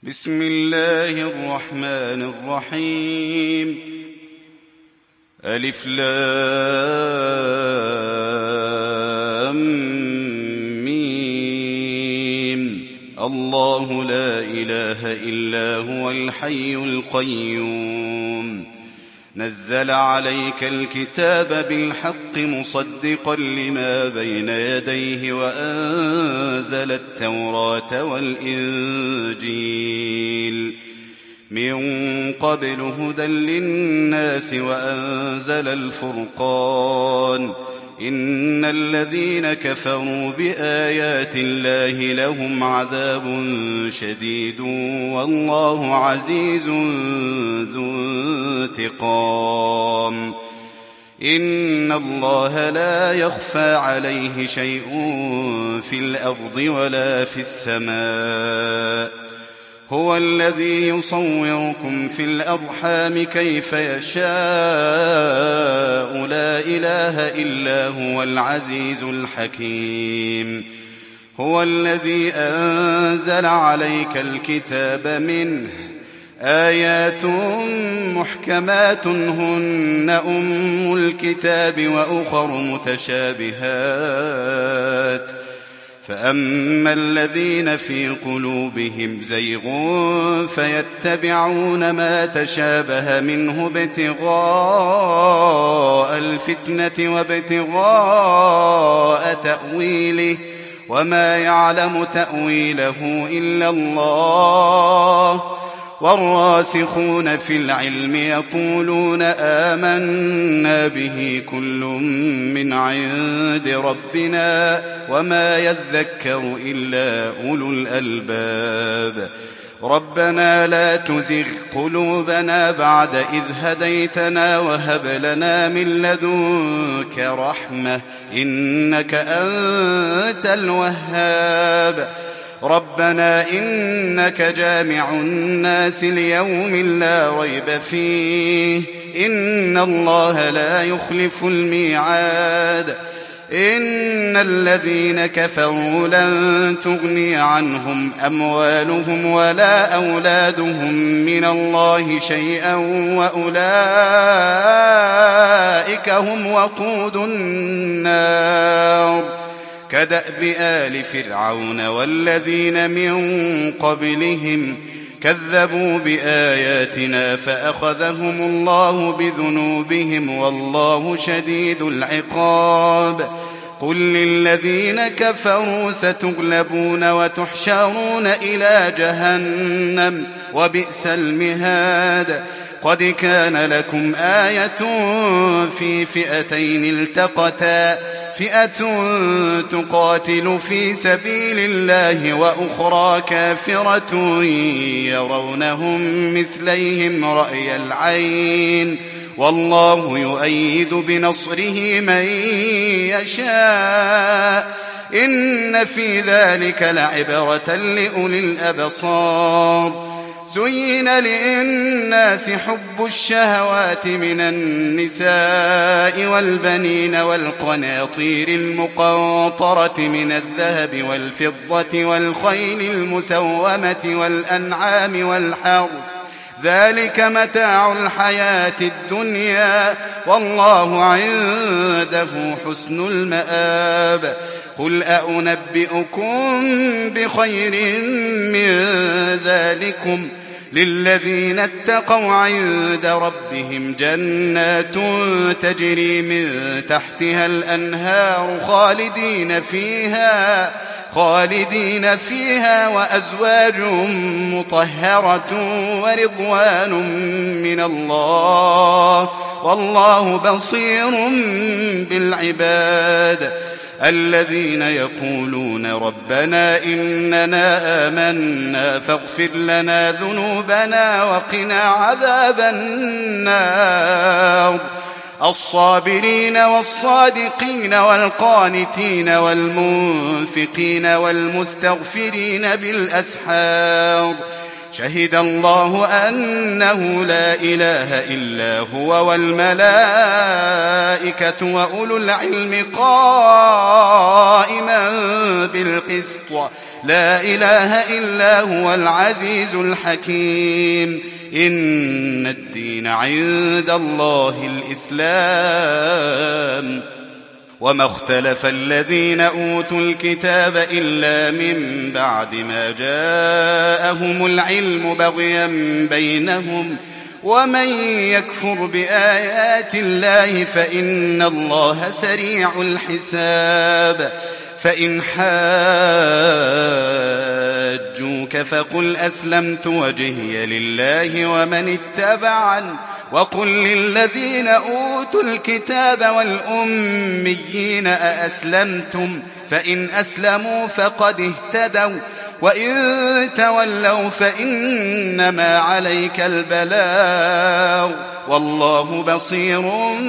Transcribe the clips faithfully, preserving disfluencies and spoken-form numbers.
بسم الله الرحمن الرحيم. ألف لام ميم. الله لا إله إلا هو الحي القيوم. نزل عليك الكتاب بالحق مصدقا لما بين يديه وأنزل التوراة والإنجيل من قبل هدى للناس وأنزل الفرقان. إن الذين كفروا بآيات الله لهم عذاب شديد والله عزيز ذو انتقام. إن الله لا يخفى عليه شيء في الأرض ولا في السماء. هو الذي يصوركم في الأرحام كيف يشاء. لا إله إلا هو العزيز الحكيم. هو الذي أنزل عليك الكتاب منه آيات محكمات هن أم الكتاب وأخر متشابهات. فأما الذين في قلوبهم زيغ فيتبعون ما تشابه منه ابتغاء الفتنة وابتغاء تأويله وما يعلم تأويله إلا الله. والراسخون في العلم يقولون آمنا به كل من عند ربنا وما يذكر إلا أولو الألباب. ربنا لا تزغ قلوبنا بعد إذ هديتنا وهب لنا من لدنك رحمة إنك أنت الوهاب. ربنا إنك جامع الناس ليوم لا ريب فيه إن الله لا يخلف الميعاد. إن الذين كفروا لن تغني عنهم أموالهم ولا أولادهم من الله شيئا وأولئك هم وقود النار. كدأب آل فرعون والذين من قبلهم كذبوا بآياتنا فأخذهم الله بذنوبهم والله شديد العقاب. قل للذين كفروا ستغلبون وتحشرون إلى جهنم وبئس المهاد. قد كان لكم آية في فئتين التقتا فئة تقاتل في سبيل الله وأخرى كافرة يرونهم مثليهم رأي العين والله يؤيد بنصره من يشاء. إن في ذلك لعبرة لأولي الأبصار. زين للناس حب الشهوات من النساء والبنين والقناطير المقنطرة من الذهب والفضة والخيل المسومة والأنعام والحرث ذلك متاع الحياة الدنيا والله عنده حسن المآب. قل أأنبئكم بخير من ذلكم للذين اتقوا عند ربهم جنات تجري من تحتها الأنهار خالدين فيها خالدين فيها وأزواج مطهرة ورضوان من الله والله بصير بالعباد. الذين يقولون ربنا إننا آمنا فاغفر لنا ذنوبنا وقنا عذاب النار. الصابرين والصادقين والقانتين والمنفقين والمستغفرين بالأسحار. شهد الله أنه لا إله إلا هو والملائكة وأولو العلم قائما بالقسط لا إله إلا هو العزيز الحكيم إن الدين عند الله الإسلام وما اختلف الذين أوتوا الكتاب إلا من بعد ما جاءهم العلم بغيا بينهم ومن يكفر بآيات الله فإن الله سريع الحساب فإن حاجوك فقل أسلمت وجهي لله ومن اتبعني وقل للذين أوتوا الكتاب والأميين أأسلمتم فإن أسلموا فقد اهتدوا وإن تولوا فإنما عليك البلاغ والله بصير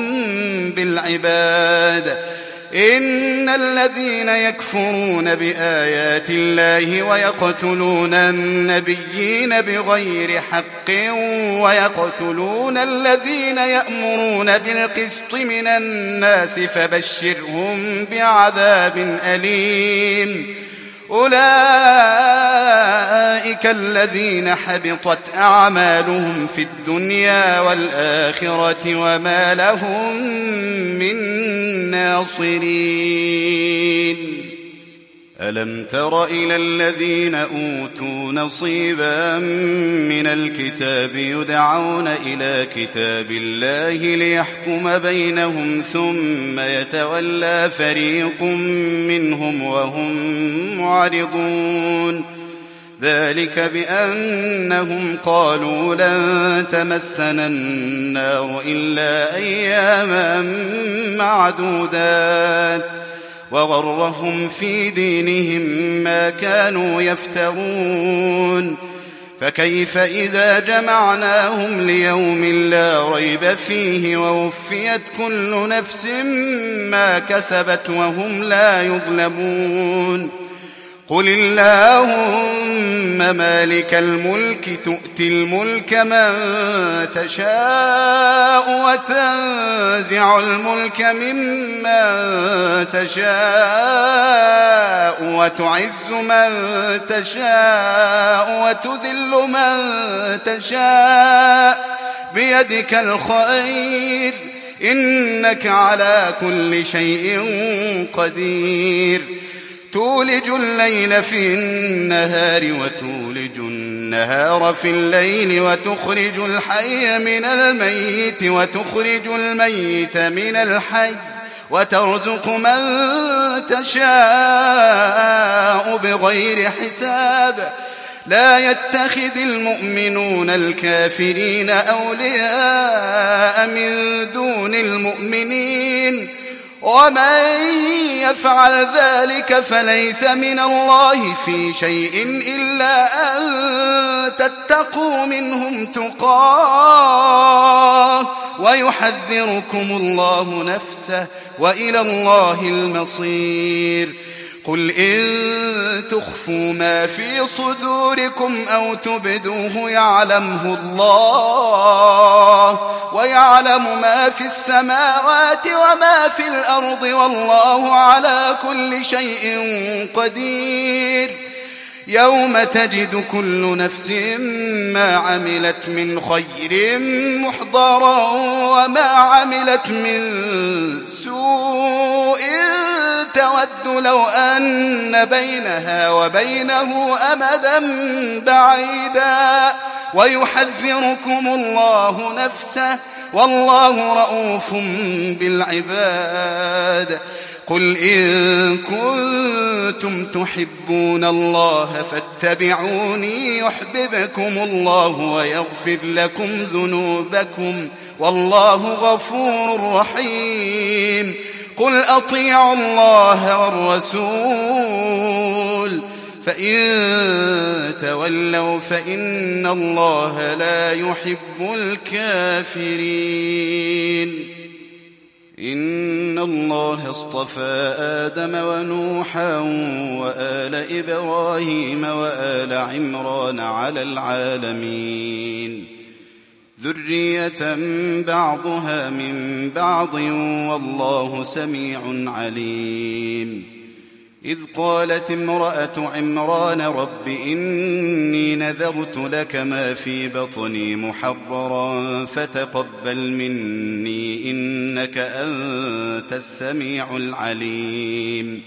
بالعباد إن الذين يكفرون بآيات الله ويقتلون النبيين بغير حق ويقتلون الذين يأمرون بالقسط من الناس فبشرهم بعذاب أليم أولئك الذين حبطت أعمالهم في الدنيا والآخرة وما لهم من ناصرين ألم تر إلى الذين أوتوا نصيبا من الكتاب يدعون إلى كتاب الله ليحكم بينهم ثم يتولى فريق منهم وهم معرضون ذلك بأنهم قالوا لن تمسنا النار إلا أياما معدودات وغرهم في دينهم ما كانوا يفترون فكيف إذا جمعناهم ليوم لا ريب فيه ووفيت كل نفس ما كسبت وهم لا يظلمون قل اللهم مالك الملك تؤتي الملك من تشاء وتنزع الملك ممن تشاء وتعز من تشاء وتذل من تشاء بيدك الخير إنك على كل شيء قدير تولج الليل في النهار وتولج النهار في الليل وتخرج الحي من الميت وتخرج الميت من الحي وترزق من تشاء بغير حساب لا يتخذ المؤمنون الكافرين أولياء من دون المؤمنين ومن يفعل ذلك فليس من الله في شيء إلا أن تتقوا منهم تقاه ويحذركم الله نفسه وإلى الله المصير قل إن تخفوا ما في صدوركم أو تبدوه يعلمه الله ويعلم ما في السماوات وما في الأرض والله على كل شيء قدير يوم تجد كل نفس ما عملت من خير محضرا وما عملت من سوء تود لو أن بينها وبينه أمدا بعيدا ويحذركم الله نفسه والله رؤوف بالعباد قل إن كنتم تحبون الله فاتبعوني يحببكم الله ويغفر لكم ذنوبكم والله غفور رحيم قل أطيعوا الله والرسول فإن تولوا فإن الله لا يحب الكافرين إن الله اصطفى آدم ونوحا وآل إبراهيم وآل عمران على العالمين ذرية بعضها من بعض والله سميع عليم إذ قالت امرأة عمران رب إني نذرت لك ما في بطني محررا فتقبل مني إنك أنت السميع العليم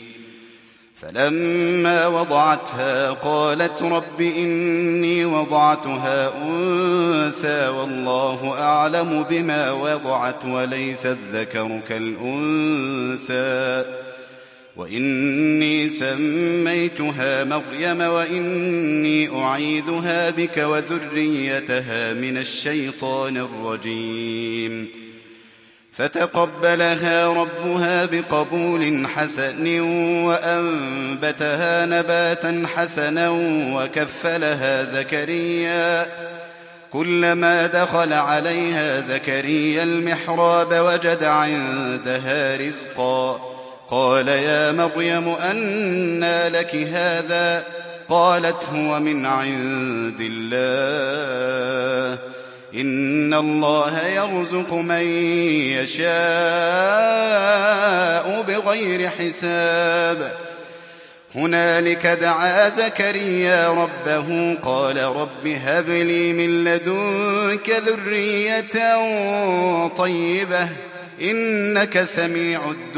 فلما وضعتها قالت رب إني وضعتها أنثى والله أعلم بما وضعت وليس الذكر كالأنثى وإني سميتها مريم وإني أعيذها بك وذريتها من الشيطان الرجيم فتقبلها ربها بقبول حسن وأنبتها نباتا حسنا وكفلها زكريا كلما دخل عليها زكريا المحراب وجد عندها رزقا قال يا مريم أنى لك هذا قالت هو من عند الله إن الله يرزق من يشاء بغير حساب هنالك دعا زكريا ربه قال رب هب لي من لدنك ذرية طيبة إنك سميع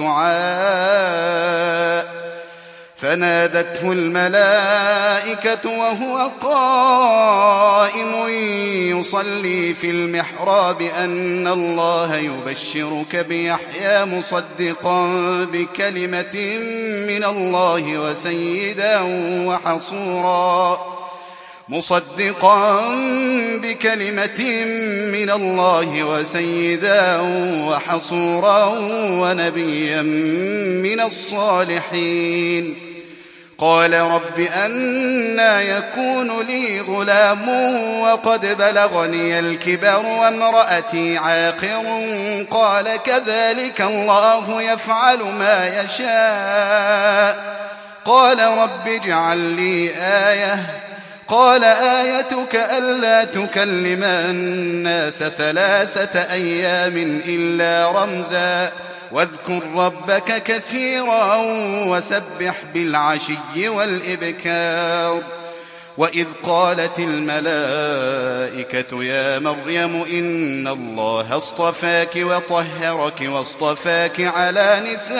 الدعاء فنادته الملائكة وهو قائم يصلي في المحراب أن الله يبشرك بيحيى مصدقا بكلمة من الله وسيدا وحصورا مصدقا بكلمة من الله وسيدا وحصورا ونبيا من الصالحين قال رب أنى يكون لي غلام وقد بلغني الكبر وامرأتي عاقر قال كذلك الله يفعل ما يشاء قال رب اجعل لي آية قال آيتك ألا تكلم الناس ثلاثة أيام إلا رمزا واذكر ربك كثيرا وسبح بالعشي والإبكار وإذ قالت الملائكة يا مريم إن الله اصطفاك وطهرك واصطفاك على نساء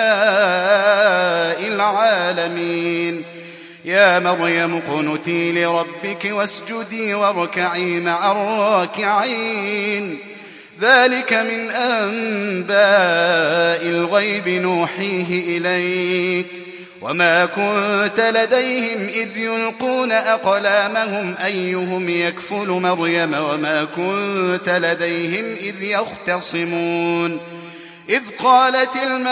العالمين يا مريم اقنتي لربك واسجدي واركعي مع الراكعين ذلك من أنباء الغيب نوحيه إليك وما كنت لديهم إذ يلقون أقلامهم أيهم يكفل مريم وما كنت لديهم إذ يختصمون إذ قالت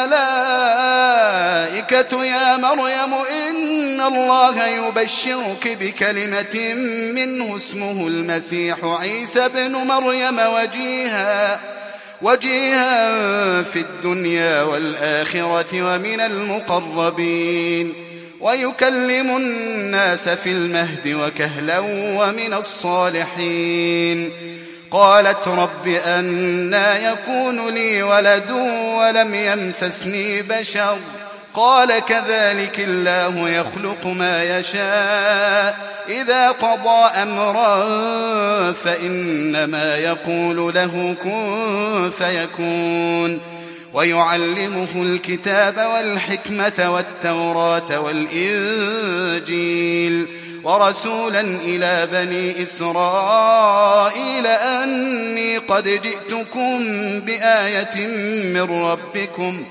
الملائكة يا مريم إن الله يبشرك بكلمة منه اسمه المسيح عيسى بن مريم وجيها وجيها في الدنيا والآخرة ومن المقربين ويكلم الناس في المهد وكهلا ومن الصالحين قالت رب أنى يكون لي ولد ولم يمسسني بشر قال كذلك الله يخلق ما يشاء إذا قضى أمرا فإنما يقول له كن فيكون ويعلمه الكتاب والحكمة والتوراة والإنجيل ورسولا إلى بني إسرائيل أني قد جئتكم بآية من ربكم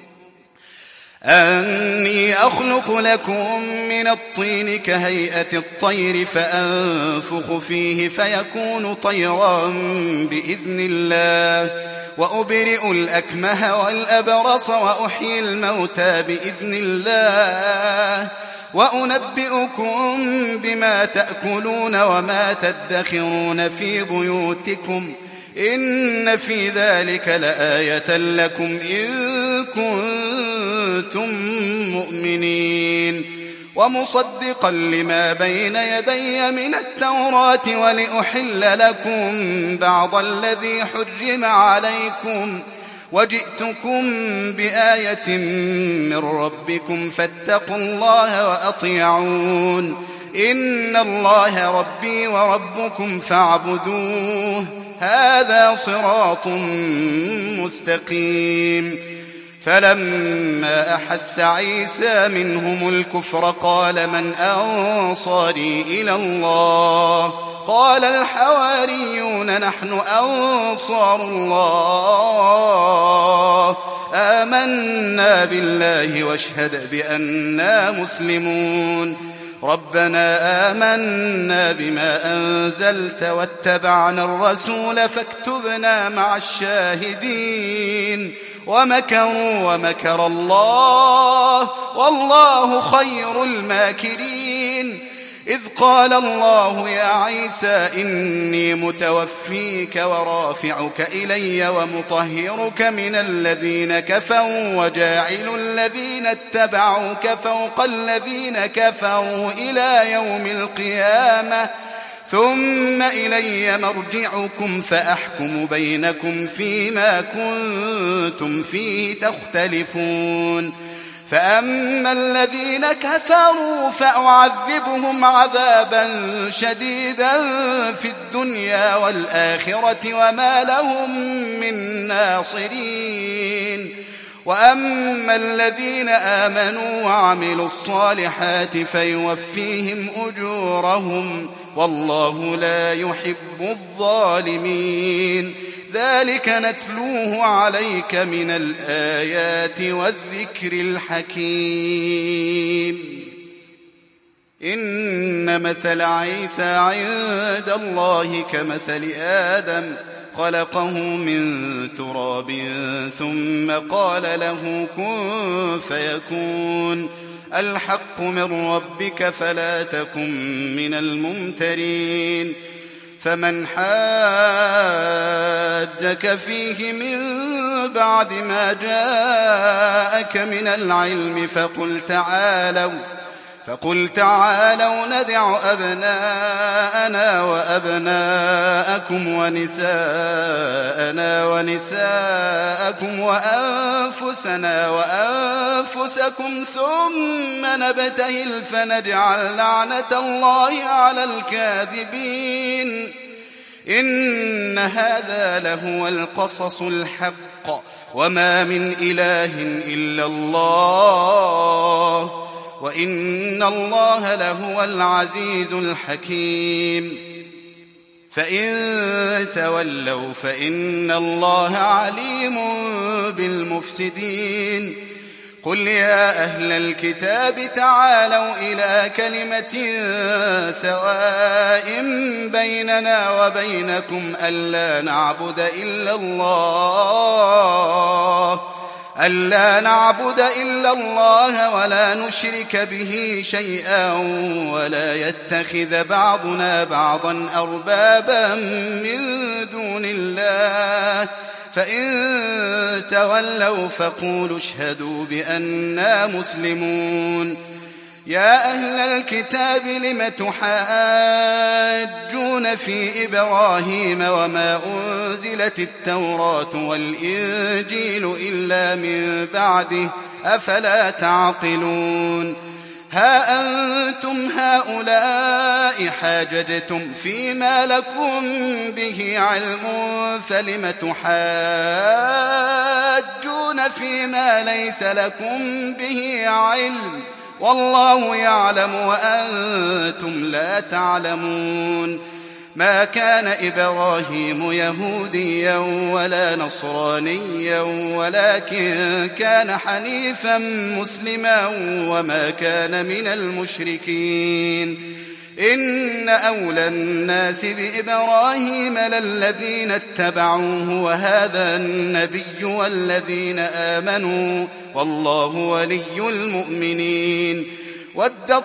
أني أخلق لكم من الطين كهيئة الطير فأنفخ فيه فيكون طيرا بإذن الله وأبرئ الأكمه والأبرص وأحيي الموتى بإذن الله وأنبئكم بما تأكلون وما تدخرون في بيوتكم إن في ذلك لآية لكم إن كنتم مؤمنين ومصدقا لما بين يدي من التوراة ولأحل لكم بعض الذي حرم عليكم وجئتكم بآية من ربكم فاتقوا الله وأطيعون إن الله ربي وربكم فاعبدوه هذا صراط مستقيم. فلما أحس عيسى منهم الكفر قال من أنصاري إلى الله قال الحواريون نحن أنصار الله آمنا بالله واشهد بأننا مسلمون ربنا آمنا بما أنزلت واتبعنا الرسول فاكتبنا مع الشاهدين ومكروا ومكر الله والله خير الماكرين. إذ قال الله يا عيسى إني متوفيك ورافعك إلي ومطهرك من الذين كفروا وجاعل الذين اتبعوك فوق الذين كفروا إلى يوم القيامة ثم إلي مرجعكم فأحكم بينكم فيما كنتم فيه تختلفون. فأما الذين كفروا فأعذبهم عذابا شديدا في الدنيا والآخرة وما لهم من ناصرين. وأما الذين آمنوا وعملوا الصالحات فيوفيهم أجورهم والله لا يحب الظالمين. ذلك نتلوه عليك من الآيات والذكر الحكيم. إن مثل عيسى عند الله كمثل آدم خلقه من تراب ثم قال له كن فيكون الحق من ربك فلا تكن من الممترين. فمن حاجك فيه من بعد ما جاءك من العلم فقل تعالوا فقل تعالوا ندع أبناءنا وأبناءكم ونساءنا ونساءكم وأنفسنا وأنفسكم ثم نبتهل فنجعل لعنة الله على الكاذبين. إن هذا لهو القصص الحق وما من إله إلا الله وإن الله لهو العزيز الحكيم. فإن تولوا فإن الله عليم بالمفسدين. قل يا أهل الكتاب تعالوا إلى كلمة سواء بيننا وبينكم ألا نعبد إلا الله ألا نعبد إلا الله ولا نشرك به شيئا ولا يتخذ بعضنا بعضا أربابا من دون الله فإن تولوا فقولوا اشهدوا بأننا مسلمون. يا أهل الكتاب لم تحاجون في إبراهيم وما أنزلت التوراة والإنجيل إلا من بعده أفلا تعقلون. ها أنتم هؤلاء حاججتم فيما لكم به علم فلم تحاجون فيما ليس لكم به علم والله يعلم وأنتم لا تعلمون. ما كان إبراهيم يهوديا ولا نصرانيا ولكن كان حنيفا مسلما وما كان من المشركين. إن أولى الناس بإبراهيم للذين اتبعوه وهذا النبي والذين آمنوا والله ولي المؤمنين. ودت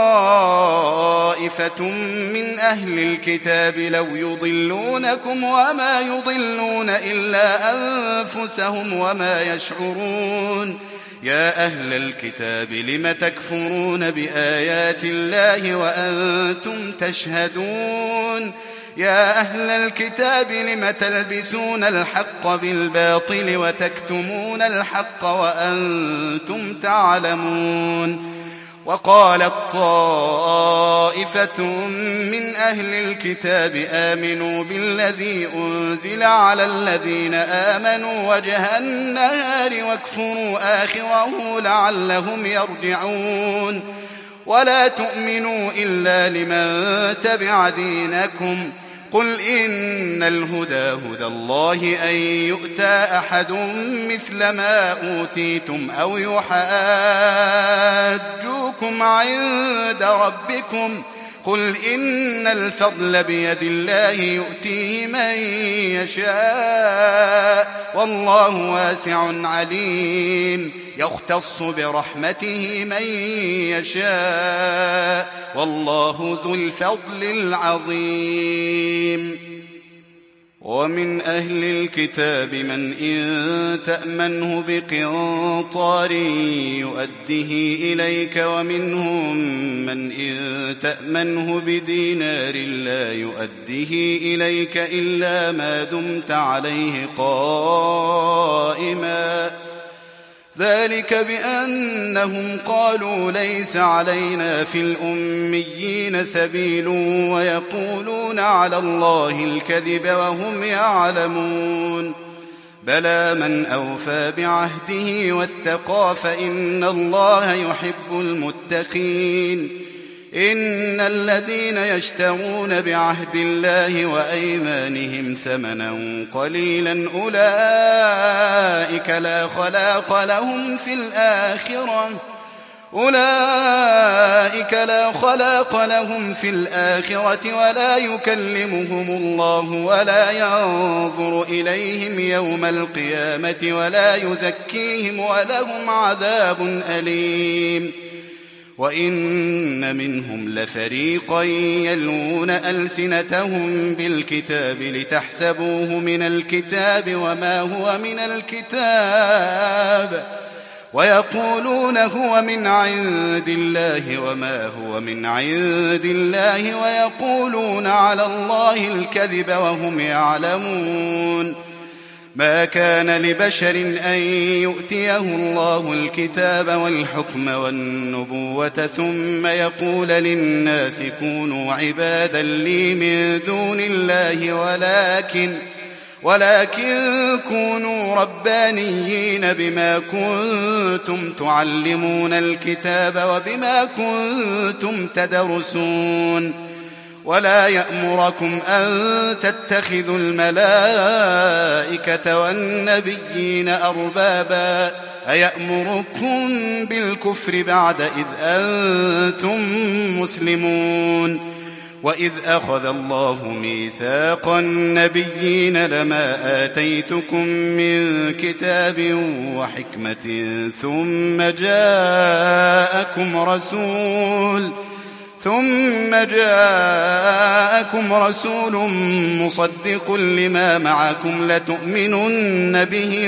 طائفة من أهل الكتاب لو يضلونكم وما يضلون إلا أنفسهم وما يشعرون. يا أهل الكتاب لم تكفرون بآيات الله وأنتم تشهدون. يا أهل الكتاب لم تلبسون الحق بالباطل وتكتمون الحق وأنتم تعلمون. وقالت طائفة من أهل الكتاب آمنوا بالذي أنزل على الذين آمنوا وجه النهار واكفروا آخره لعلهم يرجعون. ولا تؤمنوا إلا لمن تبع دينكم. قل إن الهدى هدى الله أن يؤتى أحد مثل ما أوتيتم أو يحاجوكم عند ربكم. قل إن الفضل بيد الله يؤتيه من يشاء والله واسع عليم. يختص برحمته من يشاء والله ذو الفضل العظيم. ومن أهل الكتاب من إن تأمنه بقنطار يؤده إليك ومنهم من إن تأمنه بدينار لا يؤده إليك إلا ما دمت عليه قائما. ذلك بأنهم قالوا ليس علينا في الأميين سبيل ويقولون على الله الكذب وهم يعلمون. بلى من أوفى بعهده واتقى فإن الله يحب المتقين. إن الذين يشترون بعهد الله وأيمانهم ثمنا قليلا أولئك لا خلاق لهم في الآخرة أولئك لا خلاق لهم في الآخرة ولا يكلمهم الله ولا ينظر إليهم يوم القيامة ولا يزكيهم ولهم عذاب أليم. وإن منهم لفريقا يلوون ألسنتهم بالكتاب لتحسبوه من الكتاب وما هو من الكتاب ويقولون هو من عند الله وما هو من عند الله ويقولون على الله الكذب وهم يعلمون. ما كان لبشر أن يؤتيه الله الكتاب والحكم والنبوة ثم يقول للناس كونوا عبادا لي من دون الله ولكن ولكن كونوا ربانيين بما كنتم تعلمون الكتاب وبما كنتم تدرسون. ولا يأمركم أن تتخذوا الملائكة والنبيين أربابا أيأمركم بالكفر بعد إذ أنتم مسلمون. وإذ أخذ الله ميثاق النبيين لما آتيتكم من كتاب وحكمة ثم جاءكم رسول ثم جاءكم رسول مصدق لما معكم لتؤمنن به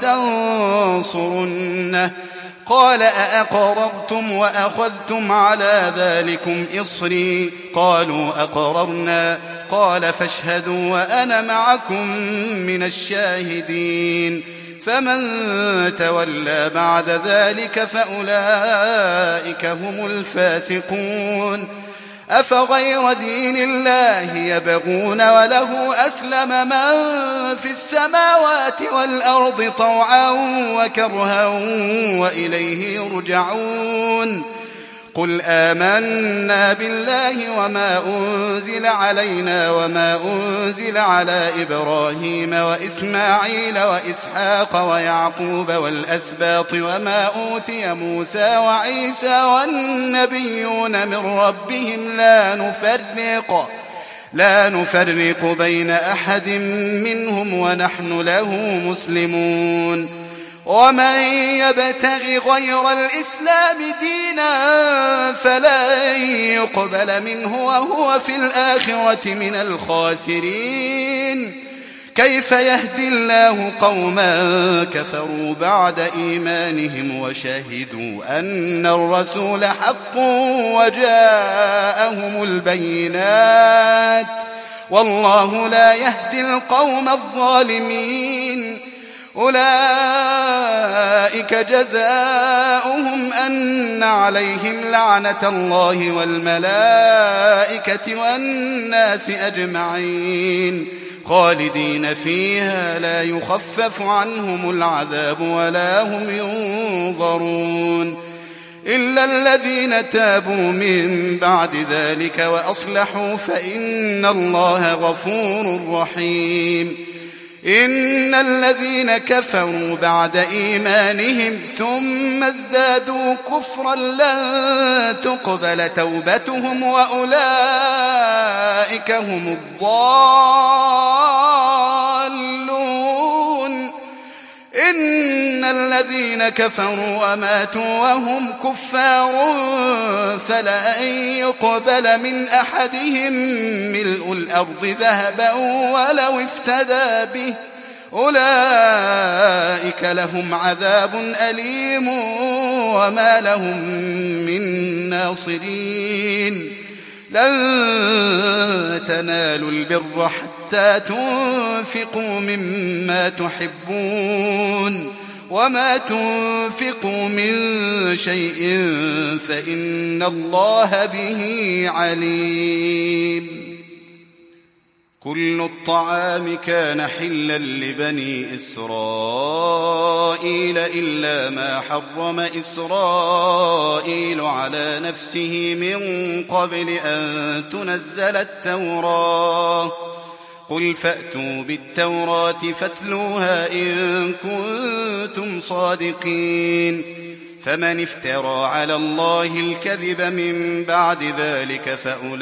ولتنصرنه قال أأقررتم وأخذتم على ذلكم إصري قالوا أقررنا قال فاشهدوا وأنا معكم من الشاهدين. فمن تولى بعد ذلك فأولئك هم الفاسقون. أفغير دين الله يبغون وله أسلم من في السماوات والأرض طوعا وكرها وإليه يرجعون. قل آمنا بالله وما أنزل علينا وما أنزل على إبراهيم وإسماعيل وإسحاق ويعقوب والأسباط وما أوتي موسى وعيسى والنبيون من ربهم لا نفرق لا نفرق بين أحد منهم ونحن له مسلمون. ومن يبتغ غير الإسلام دينا فلن يقبل منه وهو في الآخرة من الخاسرين. كيف يهدي الله قوما كفروا بعد إيمانهم وشهدوا أن الرسول حق وجاءهم البينات والله لا يهدي القوم الظالمين. أولئك جزاؤهم أن عليهم لعنة الله والملائكة والناس أجمعين خالدين فيها لا يخفف عنهم العذاب ولا هم ينظرون إلا الذين تابوا من بعد ذلك وأصلحوا فإن الله غفور رحيم. إن الذين كفروا بعد إيمانهم ثم ازدادوا كفرا لن تقبل توبتهم وأولئك هم الضالون. إن الذين كفروا وماتوا وهم كفار فلن يقبل من أحدهم ملء الأرض ذهبا ولو افتدى به أولئك لهم عذاب أليم وما لهم من ناصرين. لن تنالوا البر حتى تنفقوا مما تحبون وما تنفقوا من شيء فإن الله به عليم. كل الطعام كان حلا لبني إسرائيل إلا ما حرم إسرائيل على نفسه من قبل أن تنزل التوراة. قل فأتوا بالتوراة فاتلوها إن كنتم صادقين. فمن افترى على الله الكذب من بعد ذلك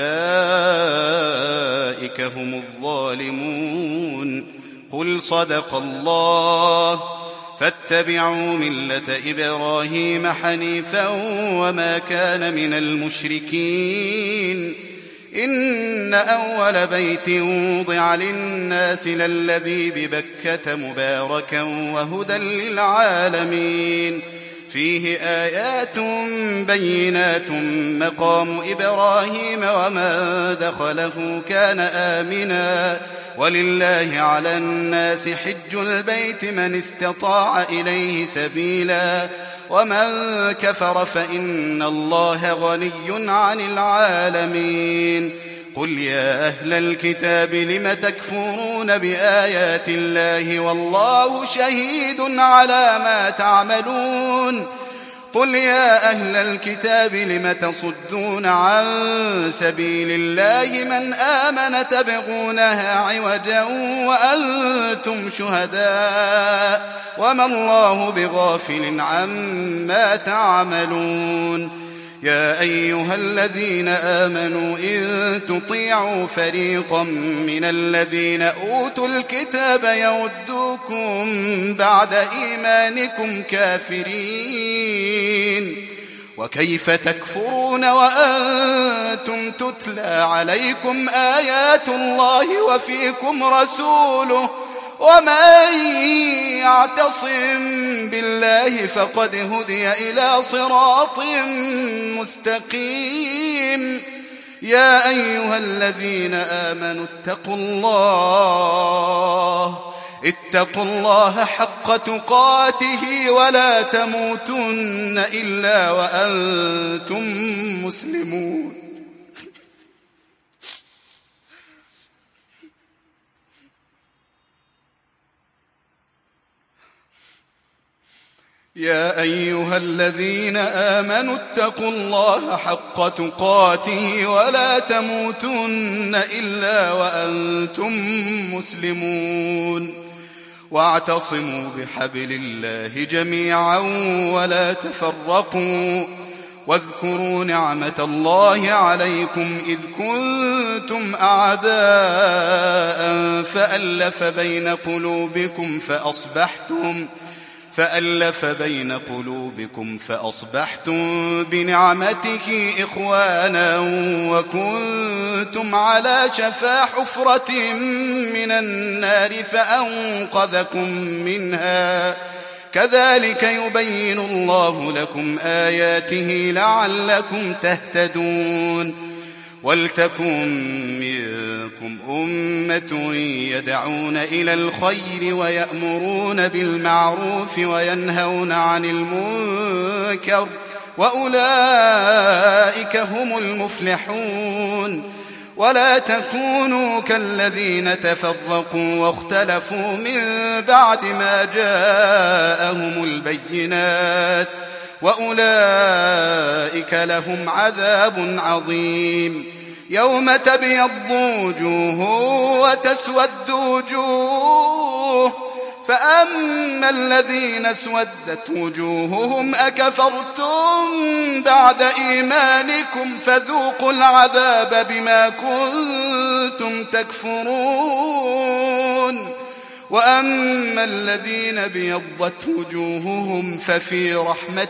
فأولئك هم الظالمون. قل صدق الله فاتبعوا ملة إبراهيم حنيفا وما كان من المشركين. إن أول بيت وضع للناس للذي ببكة مباركا وهدى للعالمين فيه آيات بينات مقام إبراهيم ومن دخله كان آمنا ولله على الناس حج البيت من استطاع إليه سبيلا ومن كفر فإن الله غني عن العالمين. قل يا أهل الكتاب لم تكفرون بآيات الله والله شهيد على ما تعملون. قل يا أهل الكتاب لم تصدون عن سبيل الله من آمن تبغونها عوجا وأنتم شهداء وما الله بغافل عما تعملون. يا أيها الذين آمنوا إن تطيعوا فريقا من الذين أوتوا الكتاب يردوكم بعد إيمانكم كافرين وكيف تكفرون وأنتم تتلى عليكم آيات الله وفيكم رسوله ومن يعتصم بالله فقد هدي إلى صراط مستقيم. يا أيها الذين آمنوا اتقوا الله اتقوا الله حق تقاته ولا تموتن إلا وأنتم مسلمون. يا أيها الذين آمنوا اتقوا الله حق تقاته ولا تموتن إلا وأنتم مسلمون. واعتصموا بحبل الله جميعا ولا تفرقوا واذكروا نعمة الله عليكم إذ كنتم أعداء فألف بين قلوبكم فأصبحتم فألف بين قلوبكم فأصبحتم بنعمته إخوانا وكنتم على شفا حفرة من النار فأنقذكم منها كذلك يبين الله لكم آياته لعلكم تهتدون. ولتكن منكم أمة يدعون إلى الخير ويأمرون بالمعروف وينهون عن المنكر وأولئك هم المفلحون. ولا تكونوا كالذين تفرقوا واختلفوا من بعد ما جاءهم البينات وأولئك لهم عذاب عظيم. يوم تبيض وجوه وتسود وجوه، فأما الذين اسودت وجوههم أكفرتم بعد إيمانكم فذوقوا العذاب بما كنتم تكفرون. وأما الذين بيضت وجوههم ففي رحمة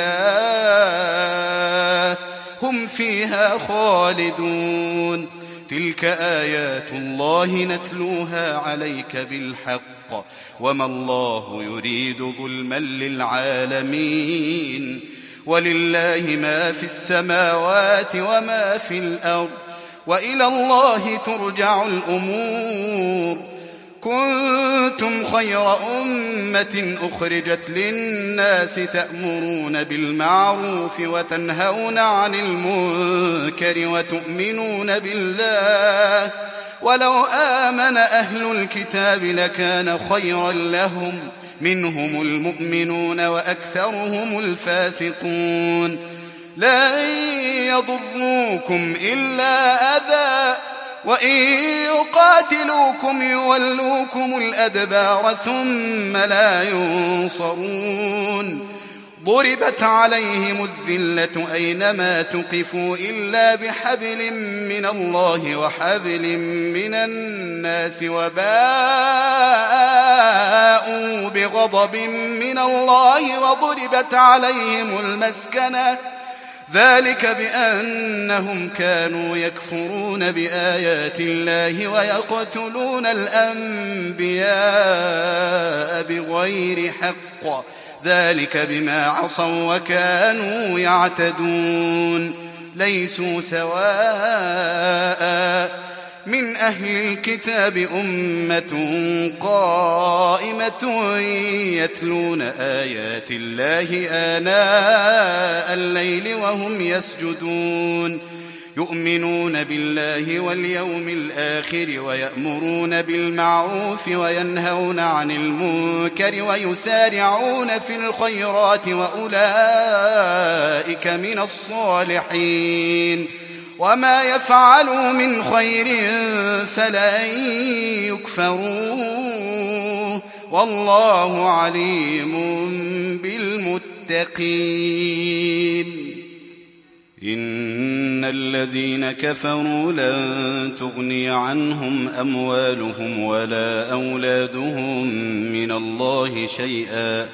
الله هم فيها خالدون. تلك آيات الله نتلوها عليك بالحق وما الله يريد ظلما للعالمين. ولله ما في السماوات وما في الأرض وإلى الله ترجع الأمور. كنتم خير أمة أخرجت للناس تأمرون بالمعروف وتنهون عن المنكر وتؤمنون بالله. ولو آمن أهل الكتاب لكان خيرا لهم، منهم المؤمنون وأكثرهم الفاسقون. لا يضروكم إلا أذى، وإن يقاتلوكم يولوكم الأدبار ثم لا ينصرون. ضربت عليهم الذلة أينما ثقفوا إلا بحبل من الله وحبل من الناس وباءوا بغضب من الله وضربت عليهم المسكنة، ذلك بأنهم كانوا يكفرون بآيات الله ويقتلون الأنبياء بغير حق، ذلك بما عصوا وكانوا يعتدون. ليسوا سواء من أهل الكتاب أمة قائمة يتلون آيات الله آناء الليل وهم يسجدون، يؤمنون بالله واليوم الآخر ويأمرون بالمعروف وينهون عن المنكر ويسارعون في الخيرات وأولئك من الصالحين. وما يفعلوا من خير فلن يكفروه، والله عليم بالمتقين. إن الذين كفروا لن تغني عنهم أموالهم ولا أولادهم من الله شيئا،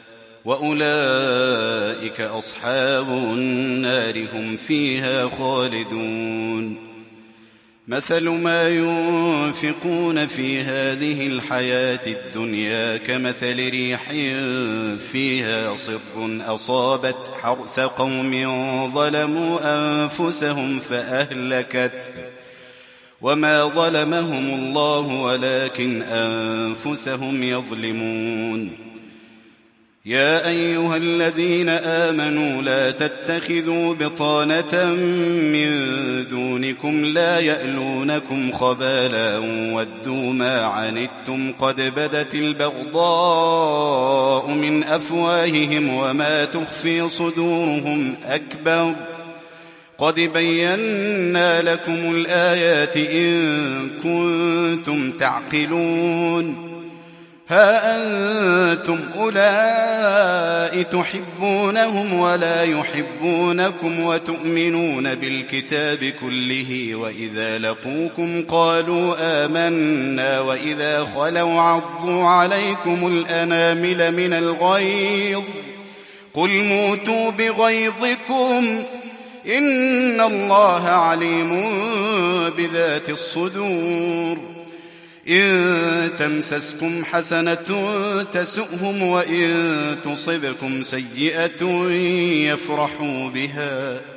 وأولئك أصحاب النار هم فيها خالدون. مثل ما ينفقون في هذه الحياة الدنيا كمثل ريح فيها صر أصابت حرث قوم ظلموا أنفسهم فأهلكت، وما ظلمهم الله ولكن أنفسهم يظلمون. يا أيها الذين آمنوا لا تتخذوا بطانة من دونكم لا يألونكم خبالا ودوا ما عنتم قد بدت البغضاء من أفواههم وما تخفي صدورهم أكبر، قد بينا لكم الآيات إن كنتم تعقلون. ها أنتم أولئك تحبونهم ولا يحبونكم وتؤمنون بالكتاب كله، وإذا لقوكم قالوا آمنا وإذا خلوا عضوا عليكم الأنامل من الغيظ، قل موتوا بغيظكم إن الله عليم بذات الصدور. إن تمسسكم حسنة تسؤهم وإن تصبكم سيئة يفرحوا بها،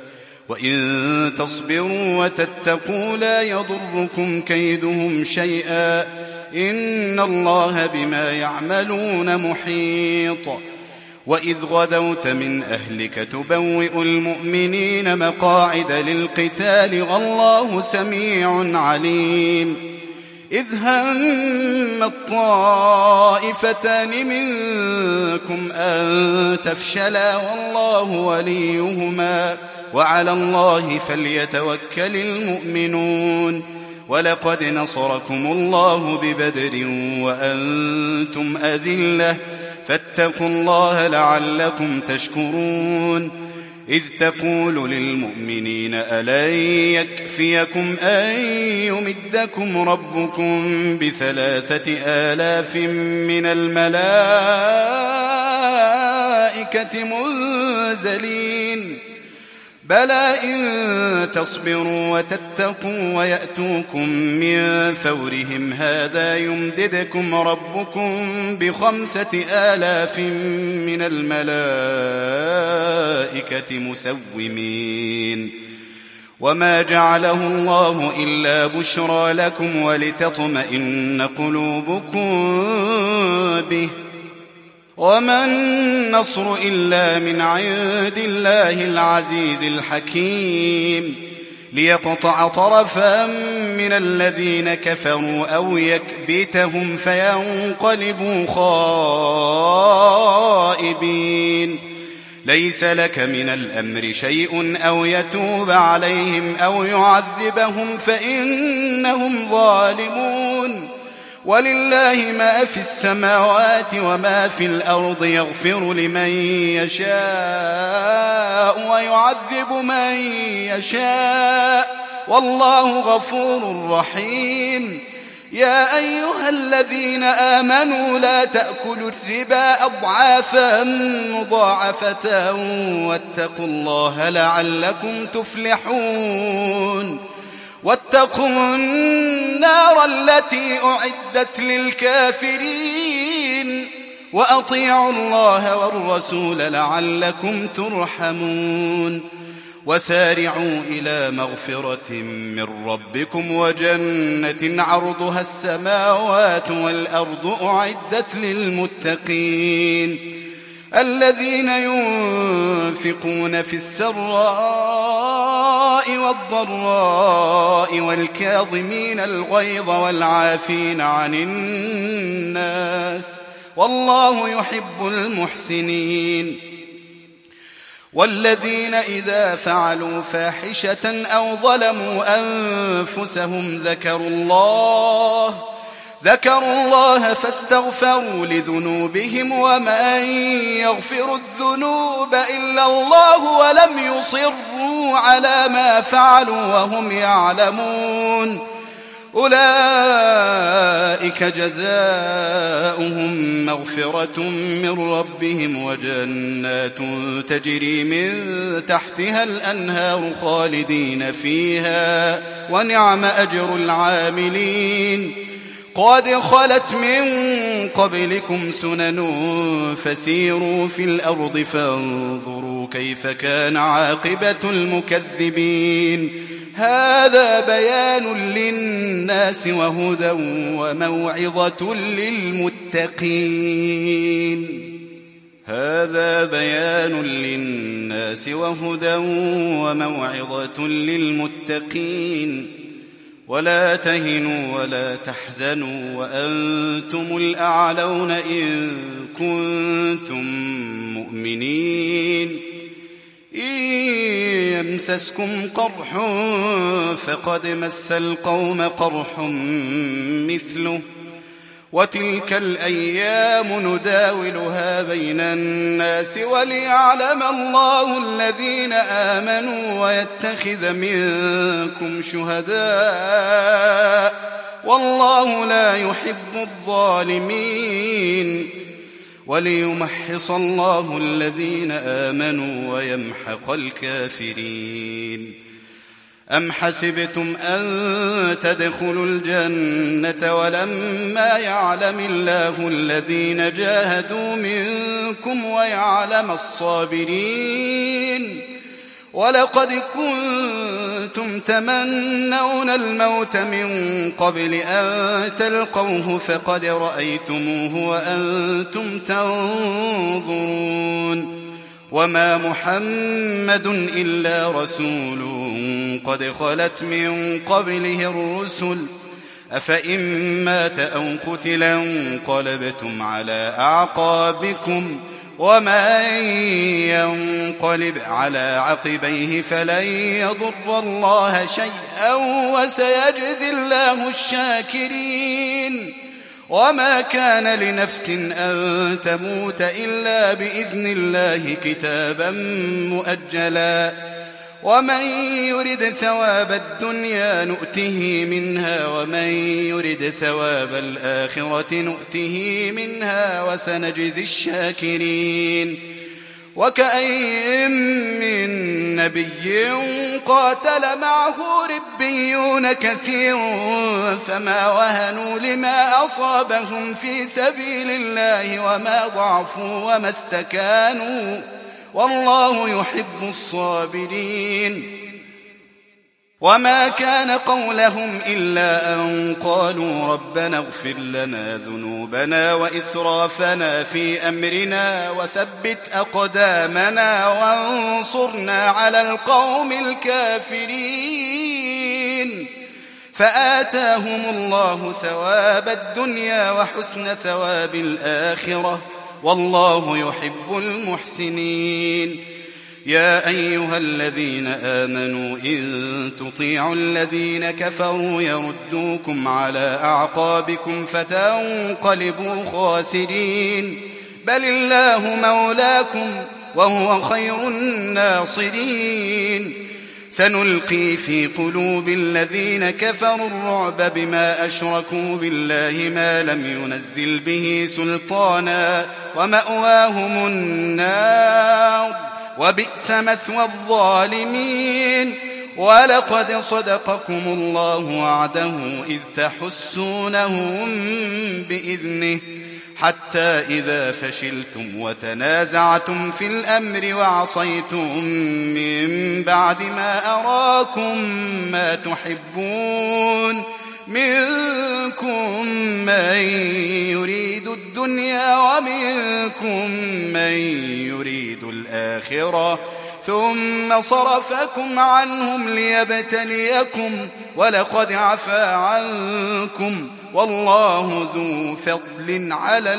وإن تصبروا وتتقوا لا يضركم كيدهم شيئا إن الله بما يعملون محيط. وإذ غدوت من أهلك تبوئ المؤمنين مقاعد للقتال والله سميع عليم. إذ هم الطائفتان منكم أن تفشلا والله وليهما وعلى الله فليتوكل المؤمنون. ولقد نصركم الله ببدر وأنتم أذلة فاتقوا الله لعلكم تشكرون. إذ تقول للمؤمنين ألن يكفيكم أن يمدكم ربكم بثلاثة آلاف من الملائكة منزلين بلى إن تصبروا وتتقوا ويأتوكم من فورهم هذا يمددكم ربكم بخمسة آلاف من الملائكة مسومين. وما جعله الله إلا بشرى لكم ولتطمئن قلوبكم به وما النصر إلا من عند الله العزيز الحكيم. ليقطع طرفا من الذين كفروا أو يكبتهم فينقلبوا خائبين. ليس لك من الأمر شيء أو يتوب عليهم أو يعذبهم فإنهم ظالمون. ولله ما في السماوات وما في الأرض يغفر لمن يشاء ويعذب من يشاء والله غفور رحيم. يا أيها الذين آمنوا لا تأكلوا الربا أضعافا مضاعفة واتقوا الله لعلكم تفلحون. واتقوا النار التي أعدت للكافرين وأطيعوا الله والرسول لعلكم ترحمون. وسارعوا إلى مغفرة من ربكم وجنة عرضها السماوات والأرض أعدت للمتقين الذين ينفقون في السراء والضراء والكاظمين الغيظ والعافين عن الناس والله يحب المحسنين. والذين إذا فعلوا فاحشة أو ظلموا أنفسهم ذكروا الله ذكروا الله فاستغفروا لذنوبهم ومن يغفر الذنوب إلا الله ولم يصروا على ما فعلوا وهم يعلمون أولئك جزاؤهم مغفرة من ربهم وجنات تجري من تحتها الأنهار خالدين فيها ونعم أجر العاملين. قد خلت من قبلكم سنن فسيروا في الأرض فانظروا كيف كان عاقبة المكذبين. هذا بيان للناس وهدى وموعظة للمتقين هذا بيان للناس وهدى وموعظة للمتقين. ولا تهنوا ولا تحزنوا وأنتم الأعلون إن كنتم مؤمنين. إن يمسسكم قرح فقد مس القوم قرح مثله وتلك الأيام نداولها بين الناس وليعلم الله الذين آمنوا ويتخذ منكم شهداء والله لا يحب الظالمين. وليمحص الله الذين آمنوا ويمحق الكافرين. أم حسبتم أن تدخلوا الجنة ولما يعلم الله الذين جاهدوا منكم ويعلم الصابرين ولقد كنتم تمنون الموت من قبل أن تلقوه فقد رأيتموه وأنتم تنظرون وما محمد إلا رسول قد خلت من قبله الرسل أفإن مات أو قتل انقلبتم على أعقابكم ومن ينقلب على عقبيه فلن يضر الله شيئا وسيجزي الله الشاكرين وما كان لنفس أن تموت إلا بإذن الله كتابا مؤجلا ومن يرد ثواب الدنيا نؤته منها ومن يرد ثواب الآخرة نؤته منها وسنجزي الشاكرين وكأين من نبي قاتل معه ربيون كثير فما وهنوا لما أصابهم في سبيل الله وما ضعفوا وما استكانوا والله يحب الصابرين وما كان قولهم إلا أن قالوا ربنا اغفر لنا ذنوبنا وإسرافنا في أمرنا وثبت أقدامنا وانصرنا على القوم الكافرين فآتاهم الله ثواب الدنيا وحسن ثواب الآخرة والله يحب المحسنين يا أيها الذين آمنوا إن تطيعوا الذين كفروا يردوكم على أعقابكم فتنقلبوا خاسرين بل الله مولاكم وهو خير الناصرين سنلقي في قلوب الذين كفروا الرعب بما أشركوا بالله ما لم ينزل به سلطانا ومأواهم النار وبئس مثوى الظالمين ولقد صدقكم الله وعده إذ تحسونهم بإذنه حتى إذا فشلتم وتنازعتم في الأمر وعصيتم من بعد ما أراكم ما تحبون منكم من يريد الدنيا ومنكم من يريد الآخرة ثم صرفكم عنهم ليبتليكم ولقد عفا عنكم والله ذو فضل على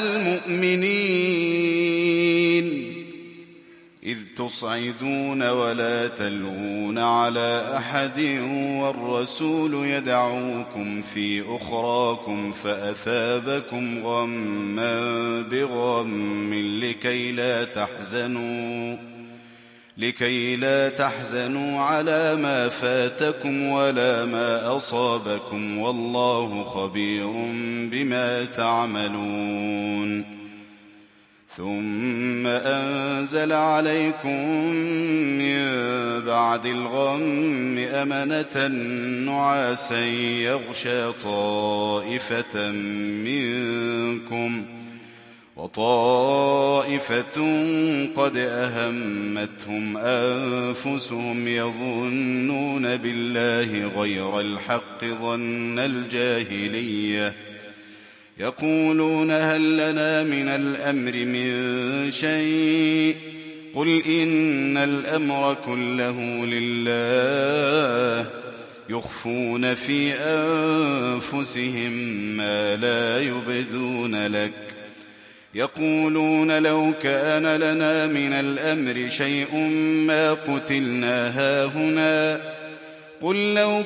المؤمنين إذ تصعدون ولا تلوون على أحد والرسول يدعوكم في أخراكم فأثابكم غما بغم لكي لا تحزنوا لكي لا تحزنوا على ما فاتكم ولا ما أصابكم والله خبير بما تعملون ثم أنزل عليكم من بعد الغم أمنة نعاسا يغشى طائفة منكم وطائفة قد أهمتهم أنفسهم يظنون بالله غير الحق ظن الجاهلية يقولون هل لنا من الأمر من شيء قل إن الأمر كله لله يخفون في أنفسهم ما لا يبدون لك يقولون لو كان لنا من الأمر شيء ما قتلنا هاهنا قل لو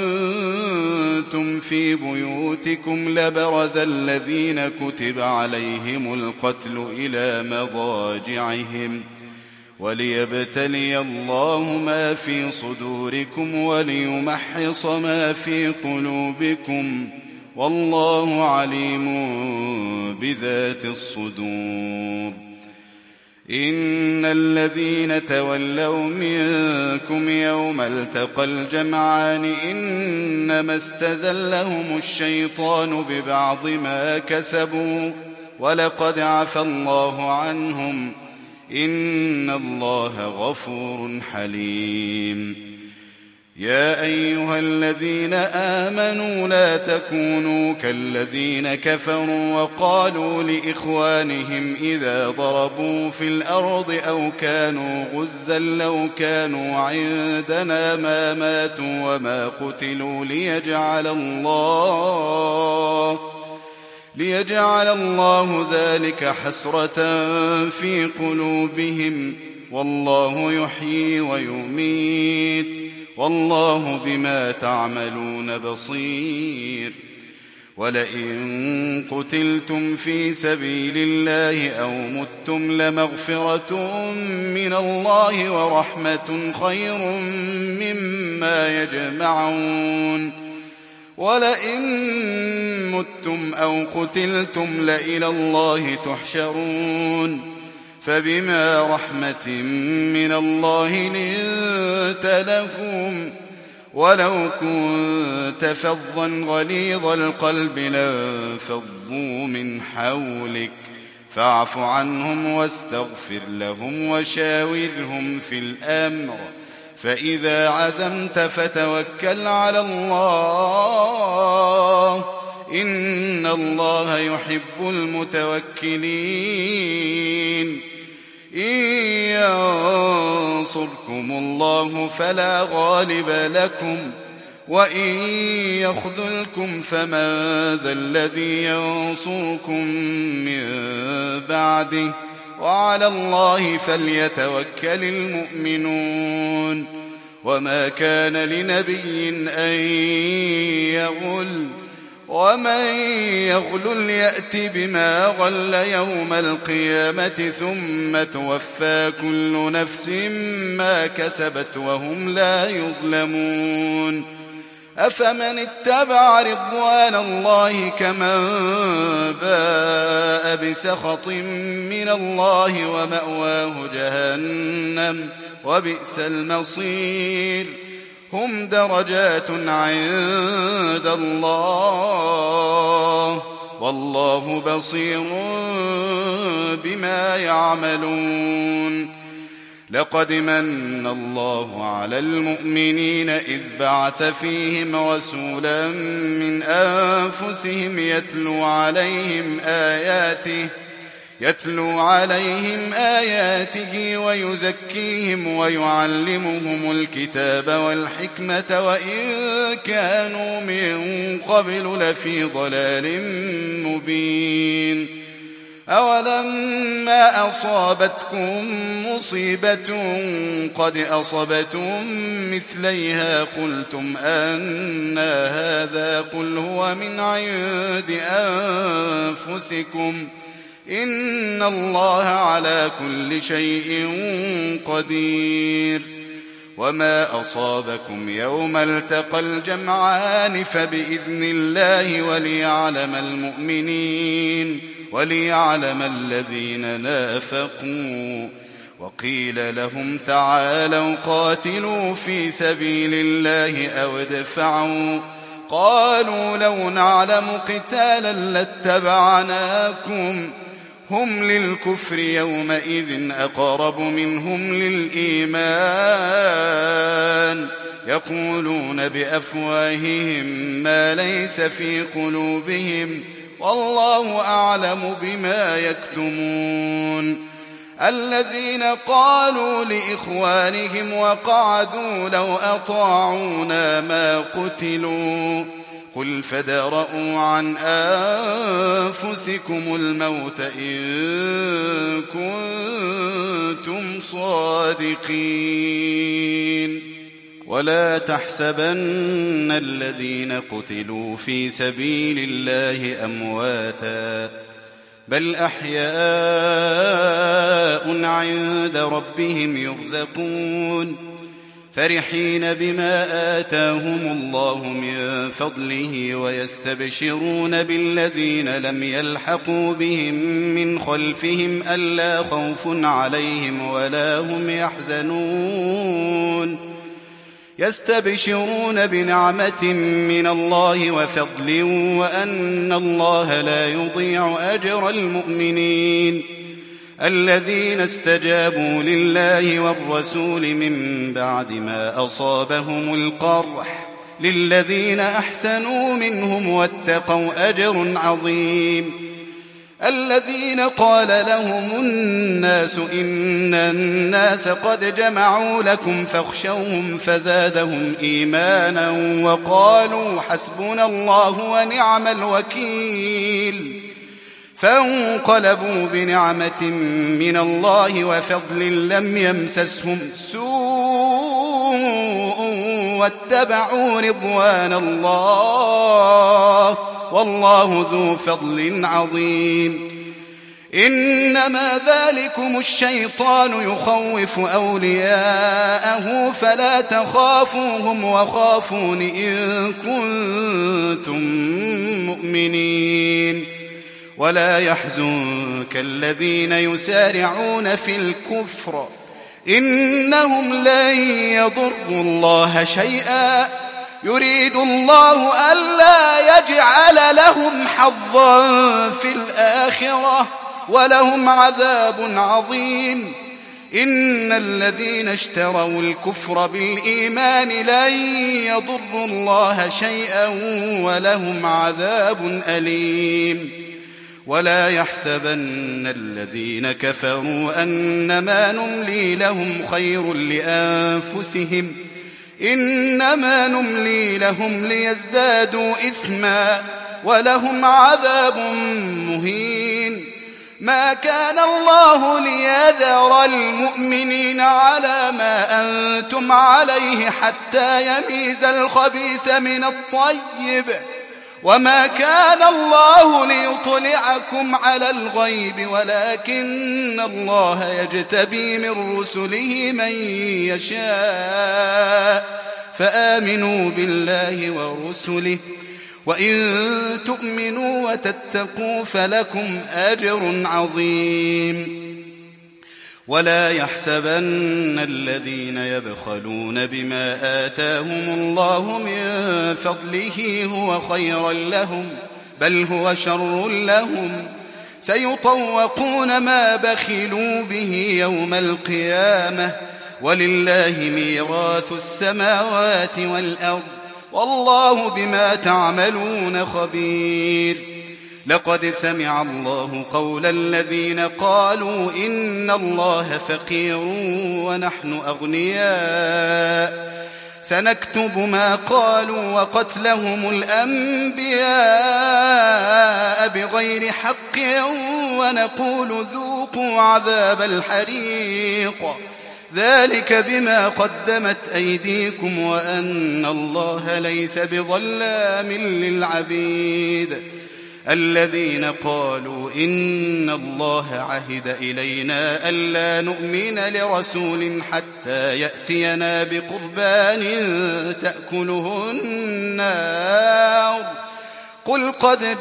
كنتم في بيوتكم لبرز الذين كتب عليهم القتل إلى مضاجعهم وليبتلي الله ما في صدوركم وليمحص ما في قلوبكم والله عليم بذات الصدور إن الذين تولوا منكم يوم التقى الجمعان إنما استزلهم الشيطان ببعض ما كسبوا ولقد عفى الله عنهم إن الله غفور حليم. يا أيها الذين آمنوا لا تكونوا كالذين كفروا وقالوا لإخوانهم إذا ضربوا في الأرض أو كانوا غزا لو كانوا عندنا ما ماتوا وما قتلوا ليجعل الله ليجعل الله ذلك حسرة في قلوبهم والله يحيي ويميت والله بما تعملون بصير. ولئن قتلتم في سبيل الله أو متم لمغفرة من الله ورحمة خير مما يجمعون. ولئن متم أو قتلتم لإلى الله تحشرون. فبما رحمة من الله لنت لهم ولو كنت فظا غليظ القلب لانفضوا من حولك فاعف عنهم واستغفر لهم وشاورهم في الأمر فإذا عزمت فتوكل على الله إن الله يحب المتوكلين. إن ينصركم الله فلا غالب لكم وإن يخذلكم فمن ذا الذي ينصركم من بعده وعلى الله فليتوكل المؤمنون. وما كان لنبي أن يغل ومن يغل يأت بما غل يوم القيامة ثم توفى كل نفس ما كسبت وهم لا يظلمون. أفمن اتبع رضوان الله كمن باء بسخط من الله ومأواه جهنم وبئس المصير. هم درجات عند الله والله بصير بما يعملون. لقد من الله على المؤمنين إذ بعث فيهم رسولا من أنفسهم يتلو عليهم آياته يتلو عليهم آياته ويزكيهم ويعلمهم الكتاب والحكمة وإن كانوا من قبل لفي ضلال مبين. أولما أصابتكم مصيبة قد أصبتم مثليها قلتم أنى هذا قل هو من عند أنفسكم إن الله على كل شيء قدير. وما أصابكم يوم التقى الجمعان فبإذن الله وليعلم المؤمنين وليعلم الذين نافقوا. وقيل لهم تعالوا قاتلوا في سبيل الله أو ادفعوا قالوا لو نعلم قتالا لاتبعناكم هم للكفر يومئذ أقرب منهم للإيمان يقولون بأفواههم ما ليس في قلوبهم والله أعلم بما يكتمون. الذين قالوا لإخوانهم وقعدوا لو أطاعونا ما قتلوا قل فادرءوا عن أنفسكم الموت إن كنتم صادقين. ولا تحسبن الذين قتلوا في سبيل الله أمواتا بل أحياء عند ربهم يرزقون فرحين بما آتاهم الله من فضله ويستبشرون بالذين لم يلحقوا بهم من خلفهم ألا خوف عليهم ولا هم يحزنون يستبشرون بنعمة من الله وفضل وأن الله لا يضيع أجر المؤمنين. الذين استجابوا لله والرسول من بعد ما أصابهم القرح للذين أحسنوا منهم واتقوا أجر عظيم. الذين قال لهم الناس إن الناس قد جمعوا لكم فاخشوهم فزادهم إيمانا وقالوا حسبنا الله ونعم الوكيل. فانقلبوا بنعمة من الله وفضل لم يمسسهم سوء واتبعوا رضوان الله والله ذو فضل عظيم. إنما ذلكم الشيطان يخوف أولياءه فلا تخافوهم وخافون إن كنتم مؤمنين. ولا يحزنك الذين يسارعون في الكفر إنهم لن يضروا الله شيئا يريد الله ألا يجعل لهم حظا في الآخرة ولهم عذاب عظيم. إن الذين اشتروا الكفر بالإيمان لن يضروا الله شيئا ولهم عذاب أليم. ولا يحسبن الذين كفروا أنما نملي لهم خير لأنفسهم إنما نملي لهم ليزدادوا إثما ولهم عذاب مهين. ما كان الله ليذر المؤمنين على ما أنتم عليه حتى يميز الخبيث من الطيب وما كان الله ليطلعكم على الغيب ولكن الله يجتبي من رسله من يشاء فآمنوا بالله ورسله وإن تؤمنوا وتتقوا فلكم أجر عظيم. ولا يحسبن الذين يبخلون بما آتاهم الله من فضله هو خيرا لهم بل هو شر لهم سيطوقون ما بخلوا به يوم القيامة ولله ميراث السماوات والأرض والله بما تعملون خبير. لقد سمع الله قول الذين قالوا إن الله فقير ونحن أغنياء سنكتب ما قالوا وقتلهم الأنبياء بغير حق ونقول ذوقوا عذاب الحريق ذلك بما قدمت أيديكم وأن الله ليس بظلام للعبيد. الذين قالوا إن الله عهد إلينا ألا نؤمن لرسول حتى يأتينا بقربان تأكله النار قل قد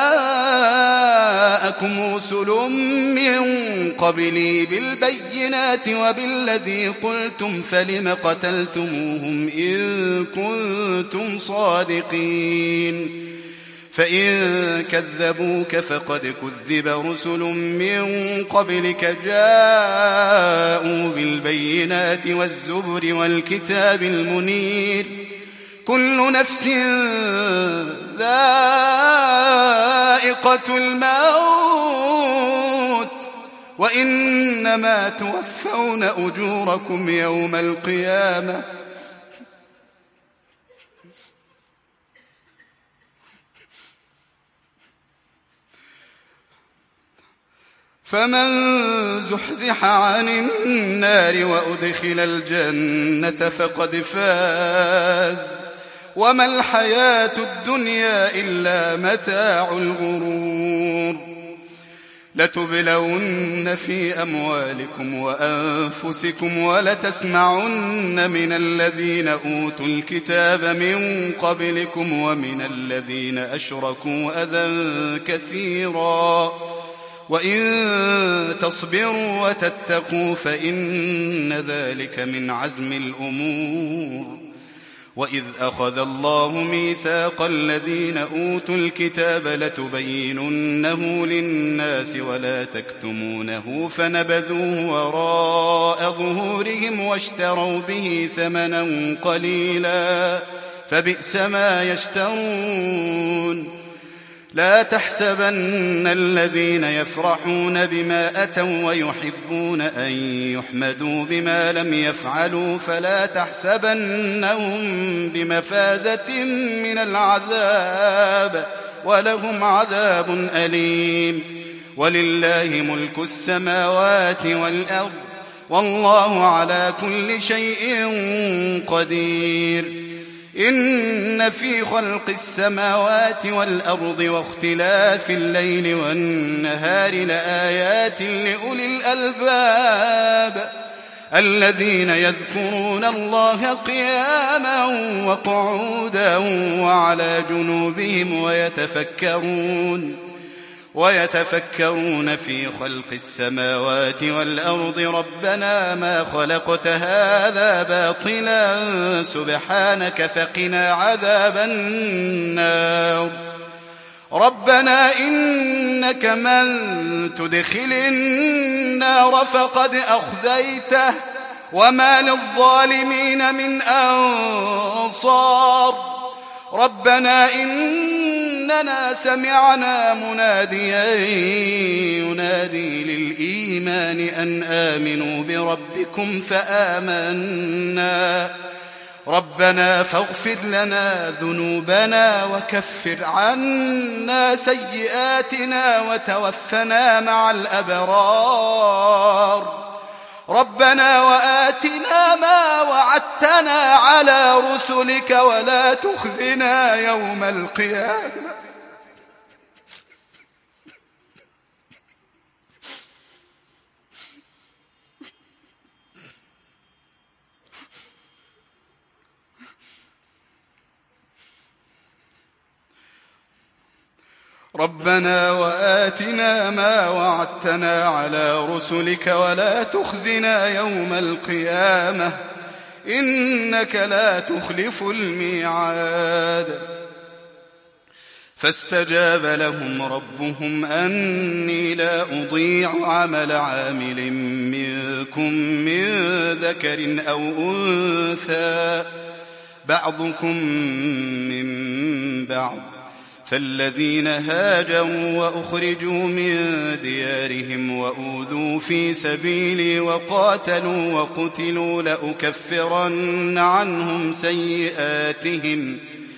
جاءكم رسل من قبلي بالبينات وبالذي قلتم فلم قتلتموهم إن كنتم صادقين. فإن كذبوك فقد كذب رسل من قبلك جاءوا بالبينات والزبر والكتاب المنير كل نفس ذائقة الموت وإنما توفون أجوركم يوم القيامة فمن زحزح عن النار وأدخل الجنة فقد فاز وما الحياة الدنيا إلا متاع الغرور. لتبلون في أموالكم وأنفسكم ولتسمعن من الذين أوتوا الكتاب من قبلكم ومن الذين أشركوا أذى كثيرا وإن تصبروا وتتقوا فإن ذلك من عزم الأمور. وإذ أخذ الله ميثاق الذين أوتوا الكتاب لتبيننه للناس ولا تكتمونه فنبذوه وراء ظهورهم واشتروا به ثمنا قليلا فبئس ما يشترون. لا تحسبن الذين يفرحون بما أتوا ويحبون أن يحمدوا بما لم يفعلوا فلا تحسبنهم بمفازة من العذاب ولهم عذاب أليم. ولله ملك السماوات والأرض والله على كل شيء قدير. إن في خلق السماوات والأرض واختلاف الليل والنهار لآيات لأولي الألباب الذين يذكرون الله قياما وقعودا وعلى جنوبهم ويتفكرون ويتفكرون في خلق السماوات والأرض ربنا ما خلقت هذا باطلا سبحانك فقنا عذاب النار. ربنا إنك من تدخل النار فقد أخزيته وما للظالمين من أنصار. ربنا إننا سمعنا مناديا ينادي للإيمان أن آمنوا بربكم فآمنا. ربنا فاغفر لنا ذنوبنا وكفر عنا سيئاتنا وتوفنا مع الأبرار. ربنا وآتنا ما وعدتنا على رسلك ولا تخزنا يوم القيامة. ربنا وآتنا ما وعدتنا على رسلك ولا تخزنا يوم القيامة إنك لا تخلف الميعاد. فاستجاب لهم ربهم أني لا أضيع عمل عامل منكم من ذكر أو أنثى بعضكم من بعض. فالذين هاجروا وأخرجوا من ديارهم وأوذوا في سبيلي وقاتلوا وقتلوا لأكفرن عنهم سيئاتهم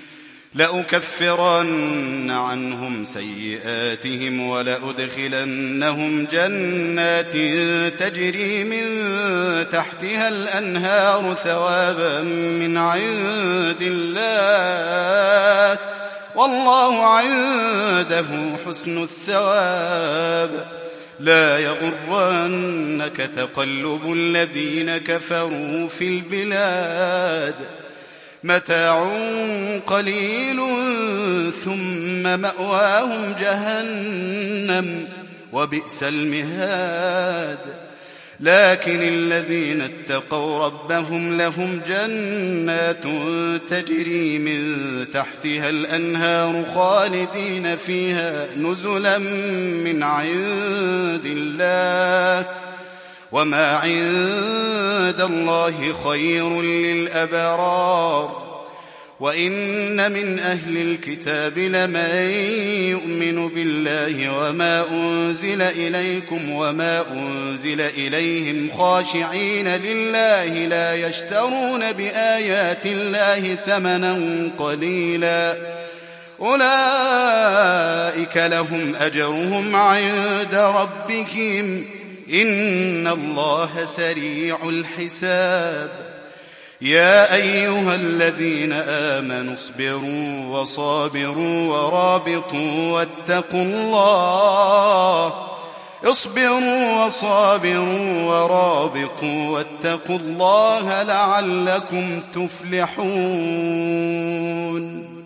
لأكفرن عنهم سيئاتهم ولأدخلنهم جنات تجري من تحتها الأنهار ثوابا من عند الله والله عنده حسن الثواب. لا يغرنك تقلب الذين كفروا في البلاد متاع قليل ثم مأواهم جهنم وبئس المهاد. لكن الذين اتقوا ربهم لهم جنات تجري من تحتها الأنهار خالدين فيها نزلا من عند الله وما عند الله خير للأبرار. وإن من أهل الكتاب لمن يؤمن بالله وما أنزل إليكم وما أنزل إليهم خاشعين لله لا يشترون بآيات الله ثمنا قليلا أولئك لهم أجرهم عند ربهم إن الله سريع الحساب. يا أيها الذين آمنوا اصبروا وصابروا ورابطوا واتقوا الله اصبروا وصابروا ورابطوا واتقوا الله لعلكم تفلحون.